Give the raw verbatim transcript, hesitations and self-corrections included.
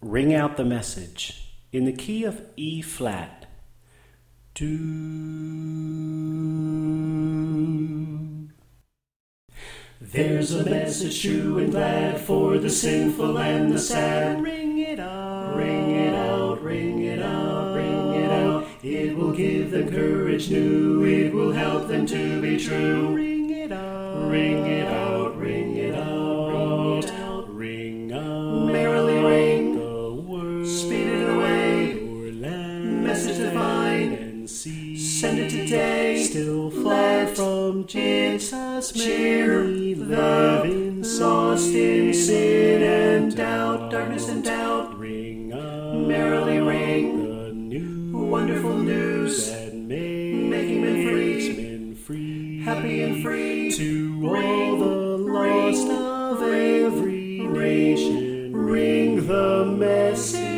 ring out the message in the key of E flat. Do. There's a message true and glad for the sinful and the sad. Ring it out, ring it out, ring it out, ring it out. It will give them courage new, it will help them to be true. Ring it out, ring it out, ring it out, ring it out, ring out. Merrily ring the word, speed it away, your land, message divine, and see. Send it today, still far from Jesus, cheer the lost in sin and doubt, darkness and doubt. Ring out, merrily ring the new wonderful news, and making men free, men free, happy and free, to all the lost of every nation. Ring the message.